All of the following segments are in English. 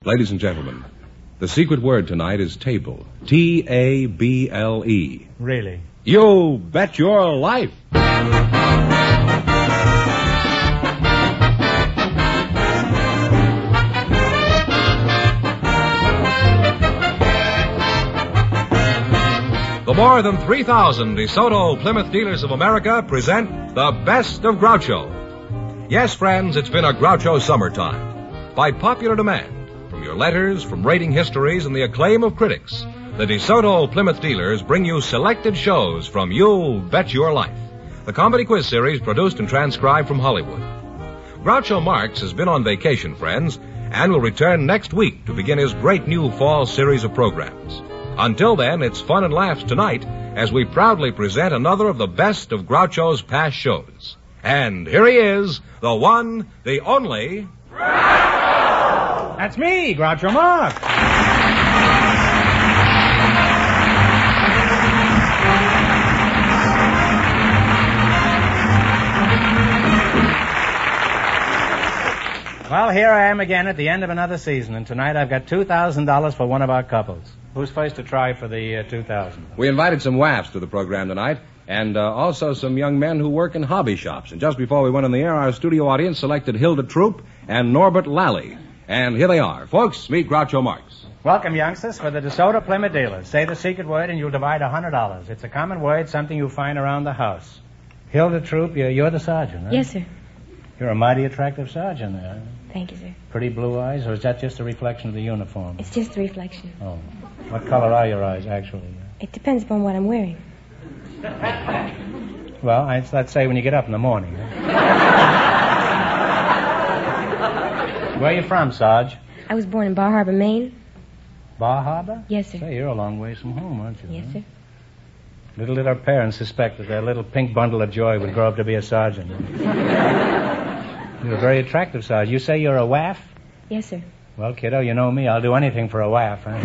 Ladies and gentlemen, the secret word tonight is table. Table. Really? You bet your life. The more than 3,000 DeSoto Plymouth dealers of America present the Best of Groucho. Yes, friends, it's been a Groucho summertime. By popular demand, from your letters, from rating histories, and the acclaim of critics, the DeSoto Plymouth dealers bring you selected shows from You Bet Your Life, the comedy quiz series produced and transcribed from Hollywood. Groucho Marx has been on vacation, friends, and will return next week to begin his great new fall series of programs. Until then, it's fun and laughs tonight as we proudly present another of the best of Groucho's past shows. And here he is, the one, the only... Groucho! That's me, Groucho Marx. Well, here I am again at the end of another season, and tonight I've got $2,000 for one of our couples. Who's first to try for the $2,000? We invited some WAFs to the program tonight, and also some young men who work in hobby shops. And just before we went on the air, our studio audience selected Hilda Troop and Norbert Lally. And here they are. Folks, meet Groucho Marx. Welcome, youngsters, for the DeSoto Plymouth dealers. Say the secret word and you'll divide $100. It's a common word, something you find around the house. Hilda Troop, you're the sergeant, huh? Yes, sir. You're a mighty attractive sergeant there. Thank you, sir. Pretty blue eyes, or is that just a reflection of the uniform? It's just a reflection. Oh. What color are your eyes, actually? It depends upon what I'm wearing. Well, let's say when you get up in the morning. Huh? Where are you from, Sarge? I was born in Bar Harbor, Maine. Bar Harbor? Yes, sir. Say, you're a long ways from home, aren't you? Yes, huh? sir. Little did our parents suspect that their little pink bundle of joy would grow up to be a sergeant. You're a very attractive sergeant. You say you're a WAF? Yes, sir. Well, kiddo, you know me. I'll do anything for a WAF. Huh?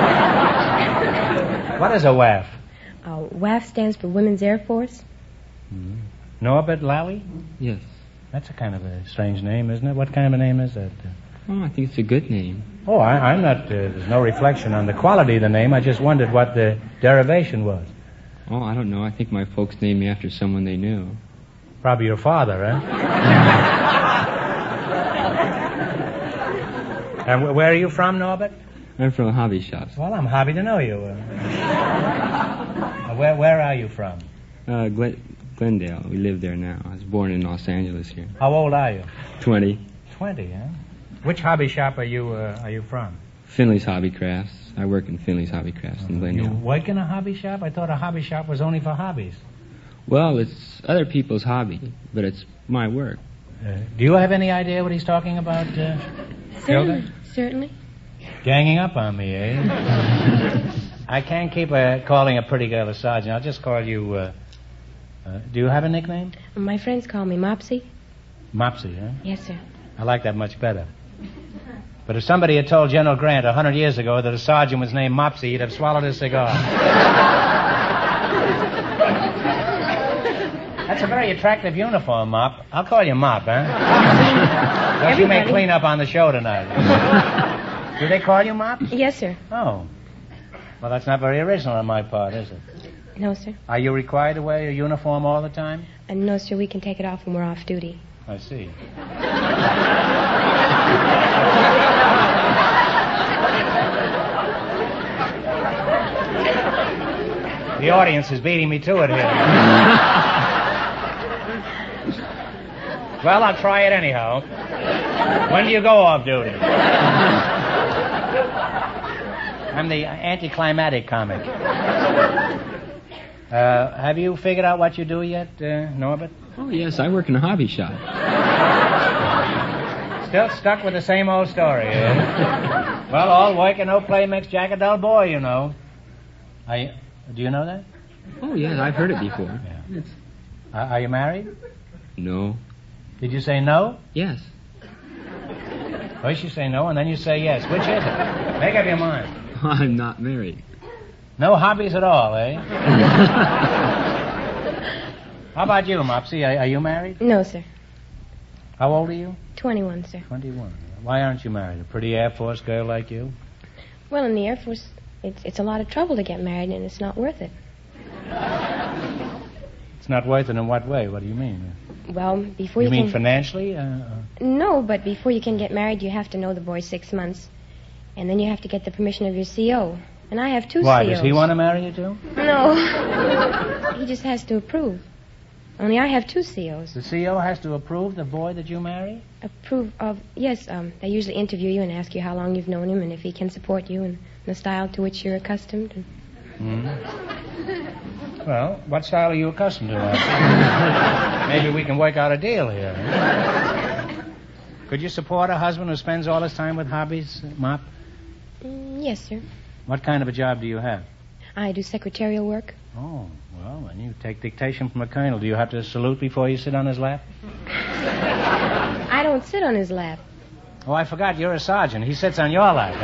What is a WAF? WAF stands for Women's Air Force. Mm-hmm. Norbert Lally? Yes. That's a kind of a strange name, isn't it? What kind of a name is that? Oh, I think it's a good name. Oh, I'm not... there's no reflection on the quality of the name. I just wondered what the derivation was. Oh, I don't know. I think my folks named me after someone they knew. Probably your father, eh? And where are you from, Norbert? I'm from hobby shops. Well, I'm happy to know you. Where are you from? Glendale. We live there now. I was born in Los Angeles here. How old are you? 20. 20, huh? Which hobby shop are you from? Finley's Hobby Crafts. I work in Finley's Hobby Crafts in Glendale. You work in a hobby shop? I thought a hobby shop was only for hobbies. Well, it's other people's hobby, but it's my work. Do you have any idea what he's talking about, Hilda? Certainly. Ganging up on me, eh? I can't keep calling a pretty girl a sergeant. I'll just call you... do you have a nickname? My friends call me Mopsy. Mopsy, huh? Yes, sir. I like that much better. But if somebody had told General Grant 100 years ago that a sergeant was named Mopsy, he'd have swallowed his cigar. That's a very attractive uniform, Mop. I'll call you Mop, huh? You may clean up on the show tonight. Do they call you Mop? Yes, sir. Oh. Well, that's not very original on my part, is it? No, sir. Are you required to wear your uniform all the time? No, sir. We can take it off when we're off duty. I see. The audience is beating me to it here. Well, I'll try it anyhow. When do you go off duty? I'm the anticlimactic comic. Have you figured out what you do yet, Norbert? Oh, yes, I work in a hobby shop. Still stuck with the same old story, eh? Well, all work and no play makes Jack a dull boy, you know. Do you know that? Oh, yes, I've heard it before. Yeah. Are you married? No. Did you say no? Yes. First you say no, and then you say yes. Which is it? Make up your mind. I'm not married. No hobbies at all, eh? How about you, Mopsy? Are you married? No, sir. How old are you? 21, sir. 21. Why aren't you married? A pretty Air Force girl like you? Well, in the Air Force, it's a lot of trouble to get married, and it's not worth it. It's not worth it in what way? What do you mean? Well, before You you mean can... financially? No, but before you can get married, you have to know the boy 6 months. And then you have to get the permission of your CO. And I have 2 Why, COs. does he want to marry you too? No. He just has to approve. Only I have 2 COs. The CO has to approve the boy that you marry? Approve of... Yes, they usually interview you and ask you how long you've known him and if he can support you in the style to which you're accustomed. Well, what style are you accustomed to? Maybe we can work out a deal here. Could you support a husband who spends all his time with hobbies, Mop? Yes, sir. What kind of a job do you have? I do secretarial work. Oh, well, when you take dictation from a colonel, do you have to salute before you sit on his lap? I don't sit on his lap. Oh, I forgot, you're a sergeant. He sits on your lap,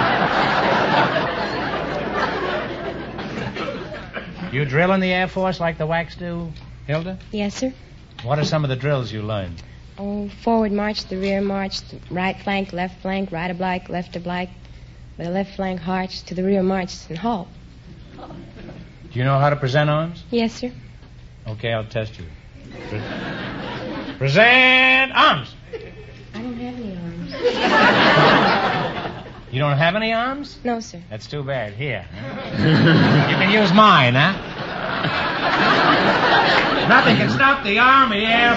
You drill in the Air Force like the WACs do, Hilda? Yes, sir. What are some of the drills you learned? Oh, forward march, the rear march, the right flank, right oblique, left oblique, the left flank march to the rear march and halt. Do you know how to present arms? Yes, sir. Okay, I'll test you. Present arms! I don't have any arms. You don't have any arms? No, sir. That's too bad. Here. You can use mine, huh? Nothing can stop the Army Air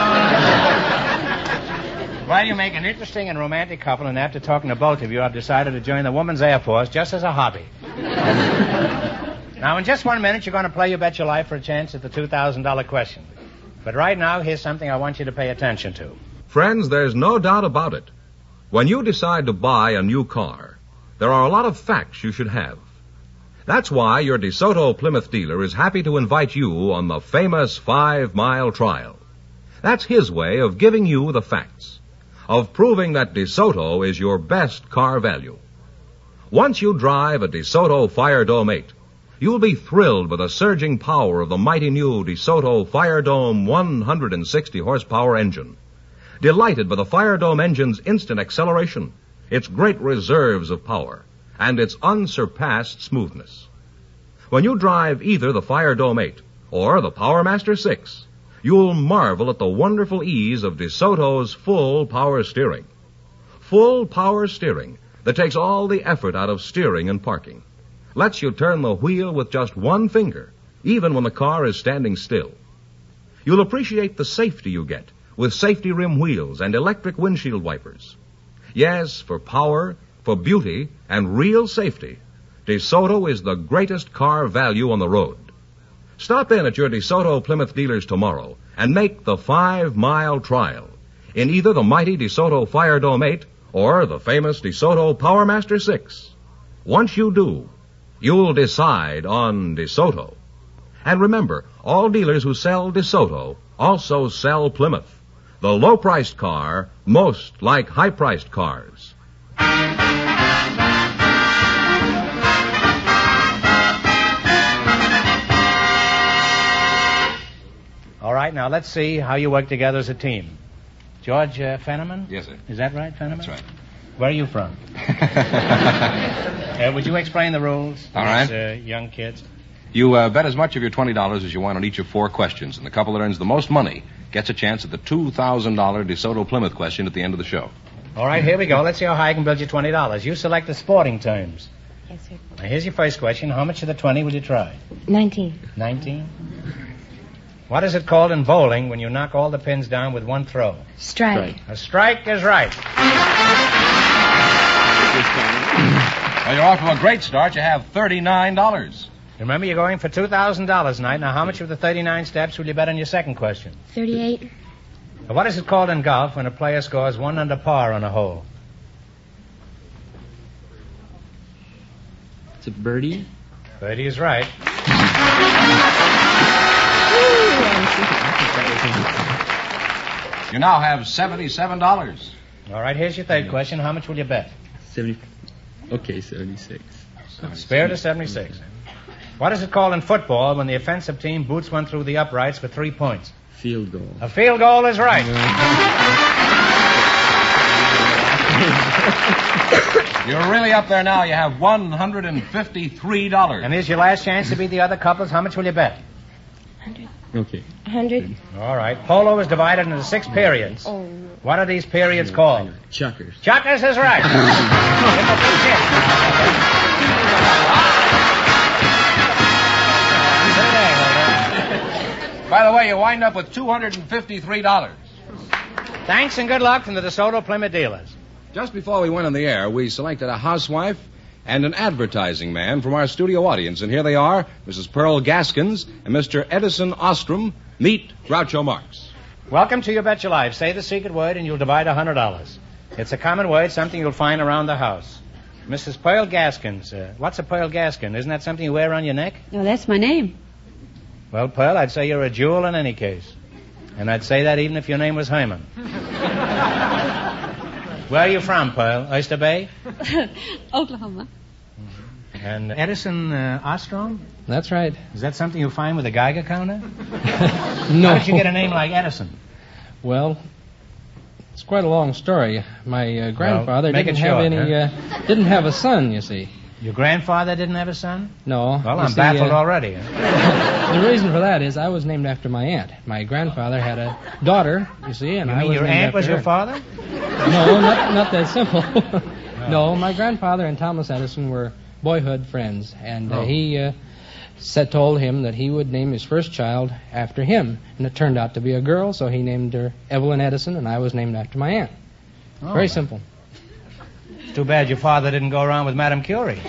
Force. Well, you make an interesting and romantic couple, and after talking to both of you, I've decided to join the Women's Air Force just as a hobby. Now, in just 1 minute, you're going to play You Bet Your Life for a chance at the $2,000 question. But right now, here's something I want you to pay attention to. Friends, there's no doubt about it. When you decide to buy a new car, there are a lot of facts you should have. That's why your DeSoto Plymouth dealer is happy to invite you on the famous 5-mile trial. That's his way of giving you the facts, of proving that DeSoto is your best car value. Once you drive a DeSoto Firedome 8, you'll be thrilled with the surging power of the mighty new DeSoto Firedome 160 horsepower engine. Delighted by the Firedome engine's instant acceleration, its great reserves of power, and its unsurpassed smoothness. When you drive either the Firedome 8 or the PowerMaster 6, you'll marvel at the wonderful ease of DeSoto's full power steering. Full power steering that takes all the effort out of steering and parking. Lets you turn the wheel with just one finger, even when the car is standing still. You'll appreciate the safety you get with safety rim wheels and electric windshield wipers. Yes, for power, for beauty, and real safety, DeSoto is the greatest car value on the road. Stop in at your DeSoto Plymouth dealers tomorrow and make the 5-mile trial in either the mighty DeSoto Firedome 8 or the famous DeSoto PowerMaster 6. Once you do, you'll decide on DeSoto. And remember, all dealers who sell DeSoto also sell Plymouth, the low-priced car most like high-priced cars. All right, now let's see how you work together as a team. George Fenneman? Yes, sir. Is that right, Fenneman? That's right. Where are you from? Would you explain the rules to All right. these young kids? You bet as much of your $20 as you want on each of 4 questions, and the couple that earns the most money gets a chance at the $2,000 DeSoto Plymouth question at the end of the show. All right, here we go. Let's see how high I can build you $20. You select the sporting terms. Yes, sir. Now, here's your first question. How much of the 20 will you try? 19. 19? What is it called in bowling when you knock all the pins down with one throw? Strike. A strike is right. Well, you're off to a great start. You have $39. Remember, you're going for $2,000 tonight. Now, how much of the 39 steps will you bet on your second question? 38. Now, what is it called in golf when a player scores 1 under par on a hole? It's a birdie. Birdie is right. You now have $77. All right, here's your third question. How much will you bet? 70. Okay, 76. Spare to 76. What is it called in football when the offensive team boots one through the uprights for 3 points? Field goal. A field goal is right. You're really up there now. You have $153. And here's your last chance to beat the other couples. How much will you bet? 100. Okay. 100. All right. Polo is divided into 6 periods. Oh. What are these periods called? Chuckers. Chuckers is right. Give him a big hit. By the way, you wind up with $253. Thanks and good luck from the DeSoto Plymouth dealers. Just before we went on the air, we selected a housewife and an advertising man from our studio audience. And here they are, Mrs. Pearl Gaskins and Mr. Edison Ostrom. Meet Groucho Marx. Welcome to You Bet Your Life. Say the secret word and you'll divide $100. It's a common word, something you'll find around the house. Mrs. Pearl Gaskins. What's a pearl gaskin? Isn't that something you wear around your neck? No, that's my name. Well, Pearl, I'd say you're a jewel in any case. And I'd say that even if your name was Hyman. Where are you from, Pearl? Oyster Bay? Oklahoma. And Edison Ostrom? That's right. Is that something you find with a Geiger counter? No. How did you get a name like Edison? Well, it's quite a long story. My grandfather make it didn't have short, any. Didn't have a son, you see. Your grandfather didn't have a son? No. Well, You I'm see, baffled already. The reason for that is I was named after my aunt. My grandfather had a daughter, you see, and You I mean was your named aunt after was her. your father? No, not that simple. No, my grandfather and Thomas Edison were boyhood friends, and he told him that he would name his first child after him, and it turned out to be a girl, so he named her Evelyn Edison, and I was named after my aunt. Very simple. It's too bad your father didn't go around with Madame Curie.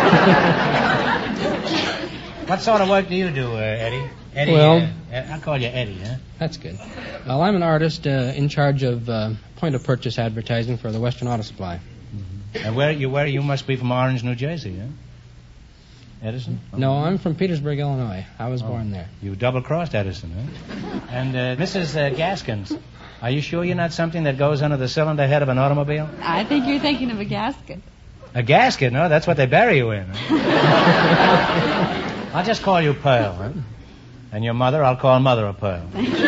What sort of work do you do, Eddie? Eddie, Well- I'll call you Eddie, huh? That's good. Well, I'm an artist in charge of point-of-purchase advertising for the Western Auto Supply. And where you must be from Orange, New Jersey, huh? Edison? No, I'm from Petersburg, Illinois. I was born there. You double-crossed Edison, huh? And Mrs. Gaskins, are you sure you're not something that goes under the cylinder head of an automobile? I think you're thinking of a gasket. A gasket? No, that's what they bury you in. Huh? I'll just call you Pearl, huh? And your mother, I'll call Mother of Pearl.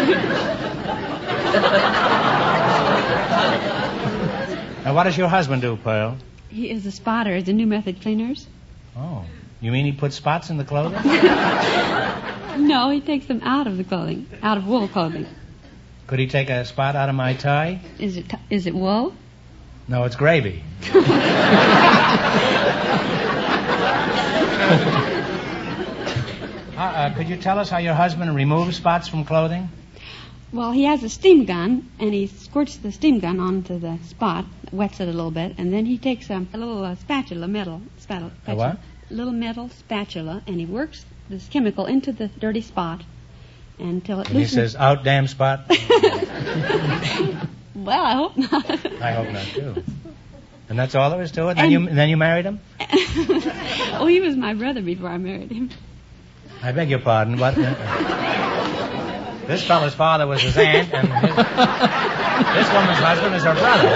Now, what does your husband do, Pearl? He is a spotter at the New Method Cleaners. Oh, you mean he puts spots in the clothing? No, he takes them out of the clothing, out of wool clothing. Could he take a spot out of my tie? Is it wool? No, it's gravy. Could you tell us how your husband removes spots from clothing? Well, he has a steam gun, and he squirts the steam gun onto the spot, wets it a little bit, and then he takes a little spatula, metal spatula. A what? Little metal spatula, and he works this chemical into the dirty spot until it And he loosens. says, out damn spot. Well, I hope not. I hope not, too. And that's all there is to it? Then you married him? Oh, he was my brother before I married him. I beg your pardon, what? This fellow's father was his aunt, and this woman's husband is her brother,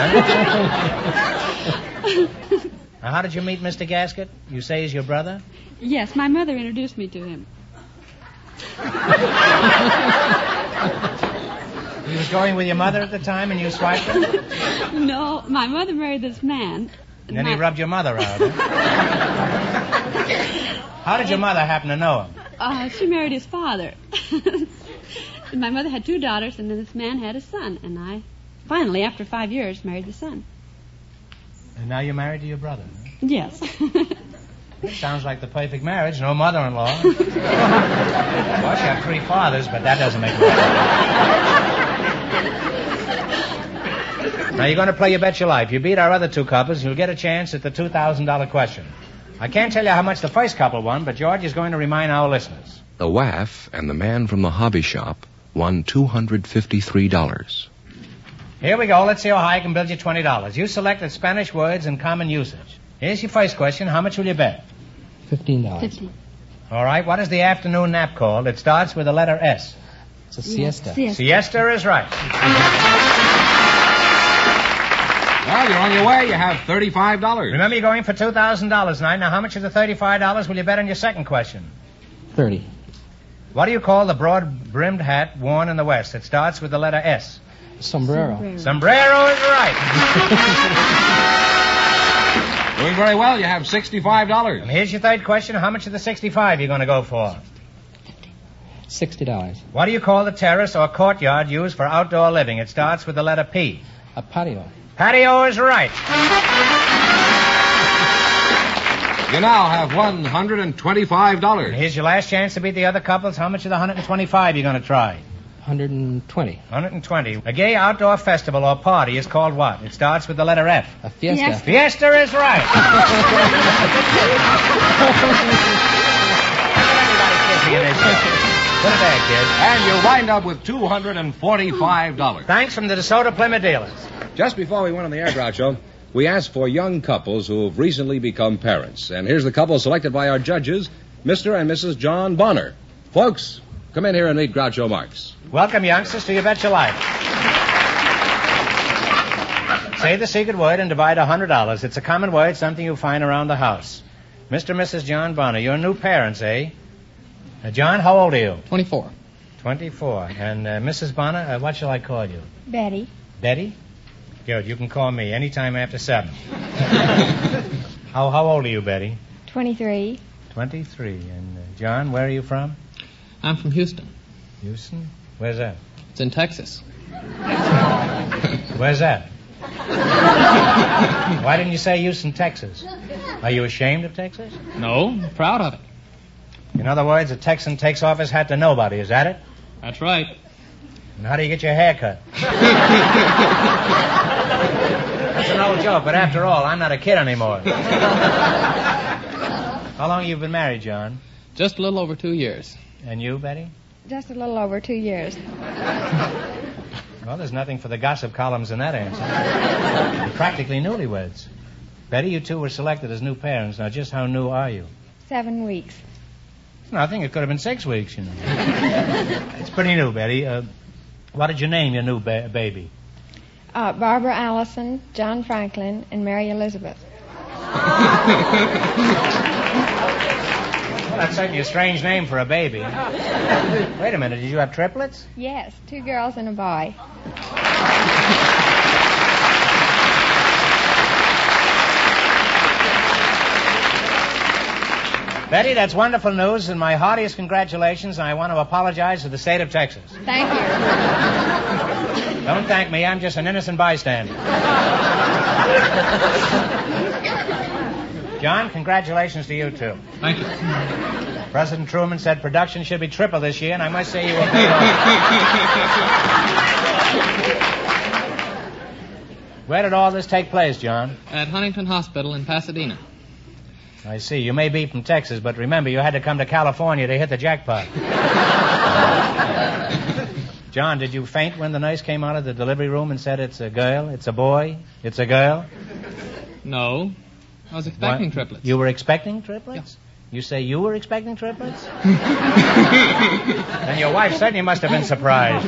huh? Now, how did you meet Mr. Gasket? You say he's your brother? Yes, my mother introduced me to him. He was going with your mother at the time, and you swiped him? No, my mother married this man. And then he rubbed your mother out, huh? How did your mother happen to know him? She married his father. My mother had 2 daughters, and then this man had a son. And I, finally, after 5 years, married the son. And now you're married to your brother, huh? Yes. Sounds like the perfect marriage. No mother-in-law. Well, she had 3 fathers, but that doesn't make it right. Now, you're going to play You Bet Your Life. You beat our other 2 couples, you'll get a chance at the $2,000 question. I can't tell you how much the first couple won, but George is going to remind our listeners. The WAF and the man from the hobby shop won $253. Here we go. Let's see how high I can build you $20. You selected Spanish words in common usage. Here's your first question. How much will you bet? $15. 50. All right. What is the afternoon nap called? It starts with the letter S. It's a siesta. Yes. Siesta is right. Well, you're on your way. You have $35. Remember, you're going for $2,000 tonight. Now, how much of the $35 will you bet on your second question? 30. What do you call the broad-brimmed hat worn in the West? It starts with the letter S. Sombrero. Sombrero is right. Doing very well. You have $65. And here's your third question. How much of the 65 are you going to go for? $60. What do you call the terrace or courtyard used for outdoor living? It starts with the letter P. A patio. Patio is right. You now have $125. And here's your last chance to beat the other couples. How much of the 125 are you going to try? 120. 120. A gay outdoor festival or party is called what? It starts with the letter F. A fiesta. Yes. Fiesta is right. Put it back, kid. And you wind up with $245. Thanks from the DeSoto Plymouth dealers. Just before we went on the air, Groucho, we asked for young couples who have recently become parents. And here's the couple selected by our judges, Mr. and Mrs. John Bonner. Folks, come in here and meet Groucho Marx. Welcome, youngsters, to You Bet Your Life. Say the secret word and divide $100. It's a common word, something you find around the house. Mr. and Mrs. John Bonner, you're new parents, eh? John, how old are you? 24. 24. And Mrs. Bonner, what shall I call you? Betty. Betty? Good, you can call me anytime after 7. How old are you, Betty? 23. 23. And John, where are you from? I'm from Houston. Houston? Where's that? It's in Texas. Where's that? Why didn't you say Houston, Texas? Are you ashamed of Texas? No, I'm proud of it. In other words, a Texan takes off his hat to nobody, is that it? That's right. And how do you get your hair cut? That's an old joke, but after all, I'm not a kid anymore. How long have you been married, John? Just a little over 2 years. And you, Betty? Just a little over 2 years. Well, there's nothing for the gossip columns in that answer. You're practically newlyweds. Betty, you two were selected as new parents. Now, just how new are you? 7 weeks. Nothing. It could have been 6 weeks, you know. It's pretty new, Betty. What did you name your new baby? Barbara Allison, John Franklin, and Mary Elizabeth. Well, that's certainly a strange name for a baby. Wait a minute. Did you have triplets? Yes, 2 girls and a boy. Betty, that's wonderful news, and my heartiest congratulations, and I want to apologize to the state of Texas. Thank you. Don't thank me. I'm just an innocent bystander. John, congratulations to you, too. Thank you. President Truman said production should be triple this year, and I must say you were paid off. Where did all this take place, John? At Huntington Hospital in Pasadena. I see. You may be from Texas, but remember, you had to come to California to hit the jackpot. John, did you faint when the nurse came out of the delivery room and said, it's a girl, it's a boy, it's a girl? No. I was expecting triplets. You were expecting triplets? Yeah. You say you were expecting triplets? Then your wife certainly must have been surprised.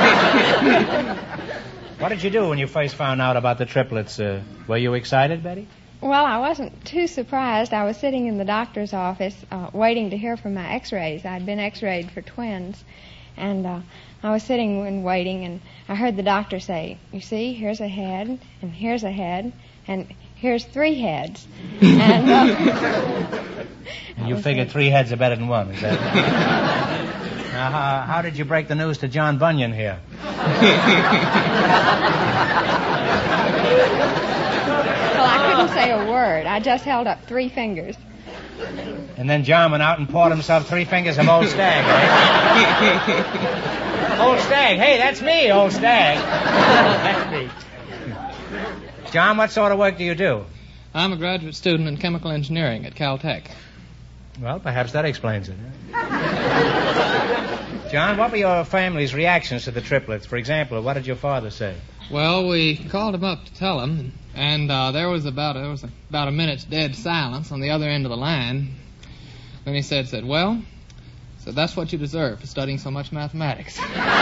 What did you do when you first found out about the triplets? Were you excited, Betty? Well, I wasn't too surprised. I was sitting in the doctor's office waiting to hear from my x-rays. I'd been x-rayed for twins. And I was sitting and waiting, and I heard the doctor say, you see, here's a head, and here's a head, and here's 3 heads. And you figured 3 heads are better than 1, is that right? Now, how did you break the news to John Bunyan here? Well, I couldn't say a word. I just held up 3 fingers. And then John went out and poured himself 3 fingers of Old Stag, right? Old Stag. Hey, that's me, Old Stag. That's me. John, what sort of work do you do? I'm a graduate student in chemical engineering at Caltech. Well, perhaps that explains it. John, what were your family's reactions to the triplets? For example, what did your father say? Well, we called him up to tell him, and there was about a minute's dead silence on the other end of the line. Then he said, well, so that's what you deserve for studying so much mathematics.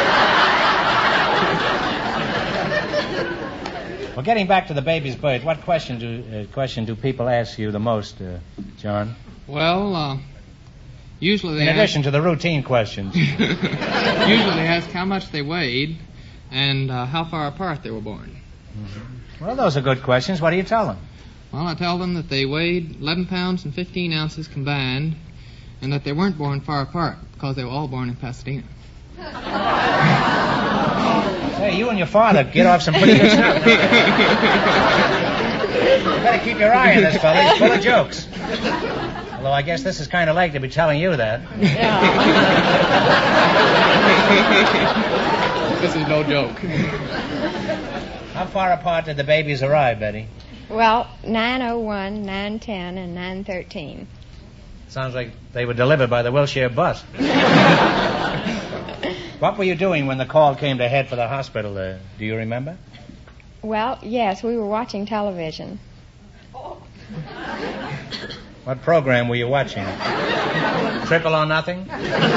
Well, getting back to the baby's birth, what question do people ask you the most, John? Well, usually they In addition to the routine questions. usually they ask how much they weighed and how far apart they were born. Mm-hmm. Well, those are good questions. What do you tell them? Well, I tell them that they weighed 11 pounds and 15 ounces combined, and that they weren't born far apart because they were all born in Pasadena. Hey, you and your father get off some pretty good stuff. You better keep your eye on this fella. He's full of jokes. Although I guess this is kind of late to be telling you that. Yeah. This is no joke. How far apart did the babies arrive, Betty? Well, 9:01, 9:10, and 9:13. Sounds like they were delivered by the Wilshire bus. What were you doing when the call came to head for the hospital? Do you remember? Well, yes, we were watching television. What program were you watching? Triple or Nothing?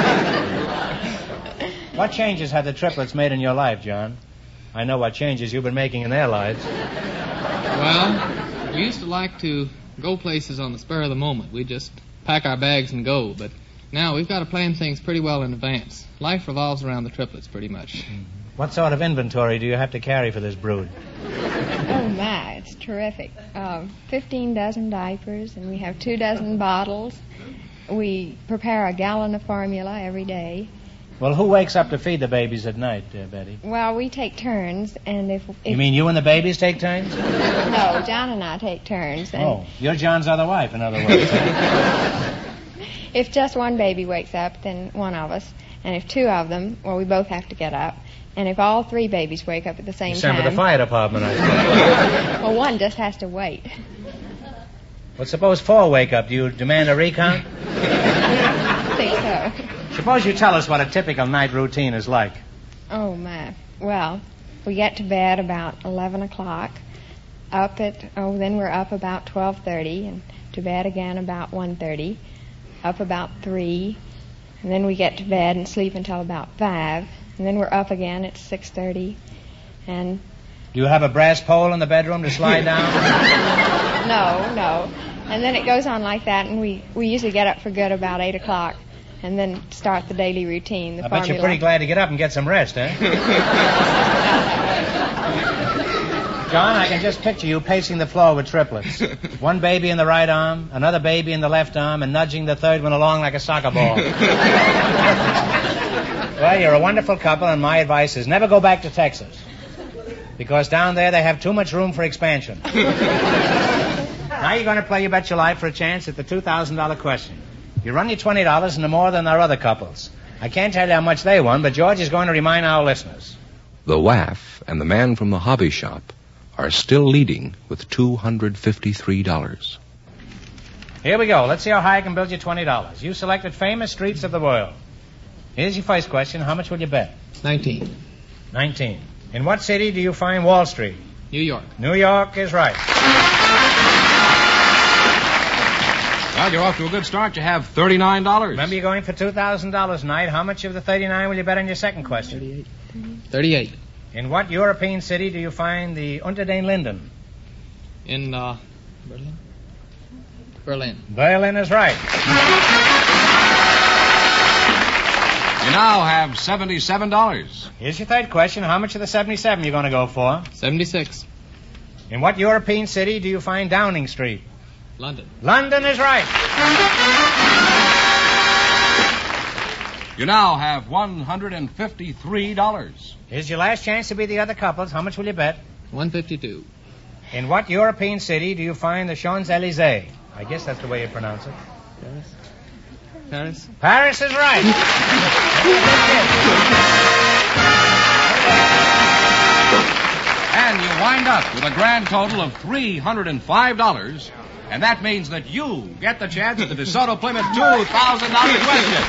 What changes have the triplets made in your life, John? I know what changes you've been making in their lives. Well, we used to like to go places on the spur of the moment. We'd just pack our bags and go, but now we've got to plan things pretty well in advance. Life revolves around the triplets pretty much. What sort of inventory do you have to carry for this brood? Oh, my, it's terrific. 15 dozen diapers, and we have 2 dozen bottles. We prepare a gallon of formula every day. Well, who wakes up to feed the babies at night, Betty? Well, we take turns, and if You mean you and the babies take turns? No, John and I take turns. And Oh, you're John's other wife, in other words. if just one baby wakes up, then one of us. And if 2 of them, well, we both have to get up. And if all 3 babies wake up at the same You sound time... for the fire department, I think. Well, one just has to wait. Well, suppose 4 wake up. Do you demand a recount? I think so. Suppose you tell us what a typical night routine is like. Oh, my. Well, we get to bed about 11 o'clock. Then we're up about 12:30, and to bed again about 1:30. Up about 3, and then we get to bed and sleep until about 5, and then we're up again at 6:30, and... Do you have a brass pole in the bedroom to slide down? No. And then it goes on like that, and we usually get up for good about 8 o'clock, and then start the daily routine, I bet you're pretty glad to get up and get some rest, eh? John, I can just picture you pacing the floor with triplets. One baby in the right arm, another baby in the left arm, and nudging the third one along like a soccer ball. Well, you're a wonderful couple, and my advice is never go back to Texas. Because down there they have too much room for expansion. Now you're going to play You Bet Your Life for a chance at the $2,000 question. You run your $20 into more than our other couples. I can't tell you how much they won, but George is going to remind our listeners. The WAF and the man from the hobby shop are still leading with $253. Here we go. Let's see how high I can build you $20. You selected famous streets of the world. Here's your first question. How much will you bet? 19. 19. In what city do you find Wall Street? New York. New York is right. Well, you're off to a good start. You have $39. Remember, you're going for $2,000 tonight. How much of the 39 will you bet on your second question? 38. In what European city do you find the Unter den Linden? In, Berlin? Berlin. Berlin is right. You now have $77. Here's your third question. How much of the 77 you're going to go for? 76. In what European city do you find Downing Street? London. London is right. You now have $153. Here's your last chance to be the other couples. How much will you bet? 152. In what European city do you find the Champs-Élysées? I guess that's the way you pronounce it. Paris. Paris is right. And you wind up with a grand total of $305. And that means that you get the chance at the DeSoto Plymouth $2,000 question.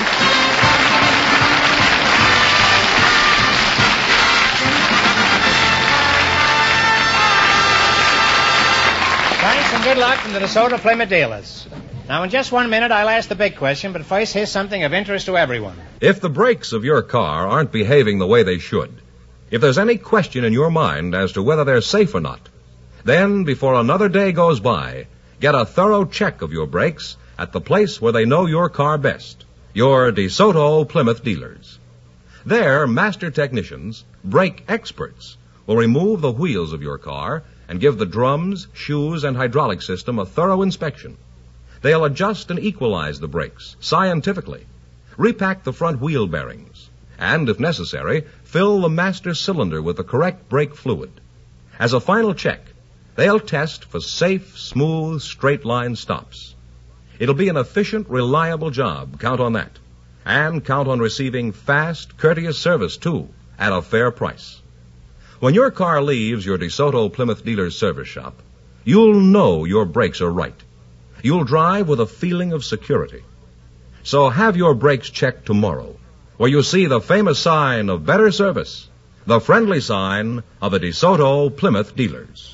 Thanks and good luck from the DeSoto Plymouth dealers. Now, in just 1 minute, I'll ask the big question, but first, here's something of interest to everyone. If the brakes of your car aren't behaving the way they should, if there's any question in your mind as to whether they're safe or not, then, before another day goes by, get a thorough check of your brakes at the place where they know your car best, your DeSoto Plymouth dealers. Their master technicians, brake experts, will remove the wheels of your car and give the drums, shoes, and hydraulic system a thorough inspection. They'll adjust and equalize the brakes scientifically, repack the front wheel bearings, and, if necessary, fill the master cylinder with the correct brake fluid. As a final check, they'll test for safe, smooth, straight-line stops. It'll be an efficient, reliable job, count on that. And count on receiving fast, courteous service, too, at a fair price. When your car leaves your DeSoto Plymouth dealer's service shop, you'll know your brakes are right. You'll drive with a feeling of security. So have your brakes checked tomorrow, where you'll see the famous sign of better service, the friendly sign of the DeSoto Plymouth dealers.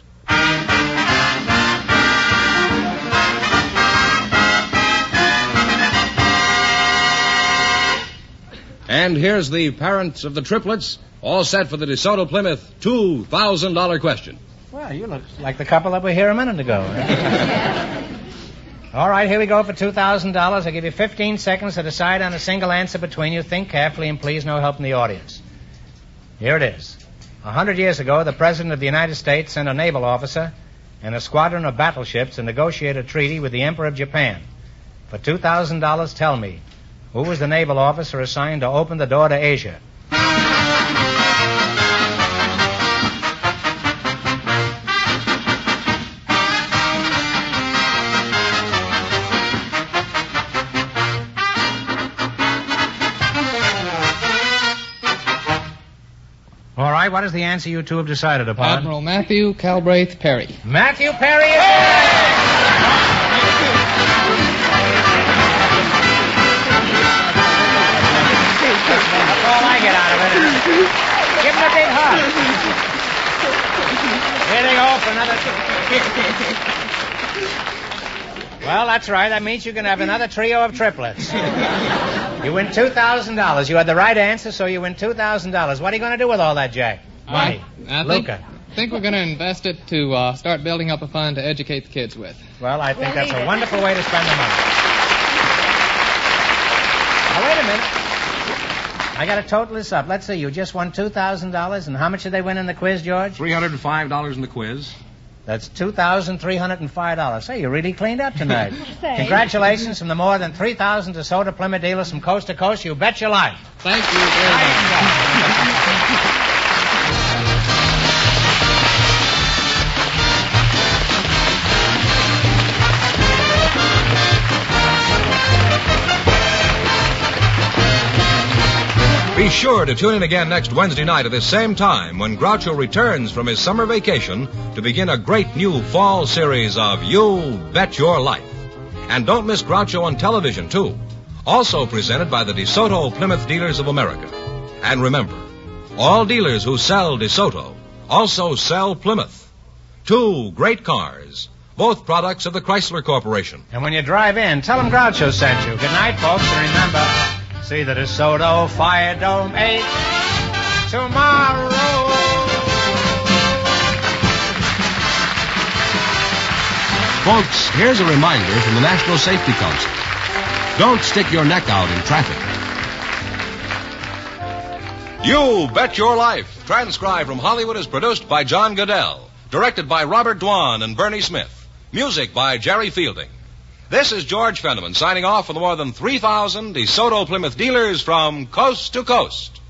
And here's the parents of the triplets, all set for the DeSoto Plymouth $2,000 question. Well, you look like the couple that were here a minute ago. All right, here we go for $2,000. I'll give you 15 seconds to decide on a single answer between you. Think carefully, and please no help from the audience. Here it is. 100 years ago, the President of the United States sent a naval officer and a squadron of battleships to negotiate a treaty with the Emperor of Japan. For $2,000, tell me, who was the naval officer assigned to open the door to Asia? All right, what is the answer you two have decided upon? Admiral Matthew Calbraith Perry. Matthew Perry is That's all I get out of it. Give him a big hug. Here they go for another... Well, that's right. That means you can have another trio of triplets. You win $2,000. You had the right answer, so you win $2,000. What are you going to do with all that, Jack? Money. I think we're going to invest it to start building up a fund to educate the kids with. Well, I think that's a wonderful way to spend the money. Now, wait a minute. I got to total this up. Let's see. You just won $2,000, and how much did they win in the quiz, George? $305 in the quiz. That's $2,305. Say, you really cleaned up tonight. Congratulations from the more than 3,000 DeSoto Plymouth dealers from coast to coast. You bet your life. Thank you very much. Be sure to tune in again next Wednesday night at this same time when Groucho returns from his summer vacation to begin a great new fall series of You Bet Your Life. And don't miss Groucho on television, too. Also presented by the DeSoto Plymouth Dealers of America. And remember, all dealers who sell DeSoto also sell Plymouth. Two great cars, both products of the Chrysler Corporation. And when you drive in, tell them Groucho sent you. Good night, folks, and remember... See the DeSoto Fire Dome 8 tomorrow. Folks, here's a reminder from the National Safety Council. Don't stick your neck out in traffic. You Bet Your Life, transcribed from Hollywood, is produced by John Goodell, directed by Robert Dwan and Bernie Smith, music by Jerry Fielding. This is George Fenneman signing off for the more than 3,000 DeSoto Plymouth dealers from coast to coast.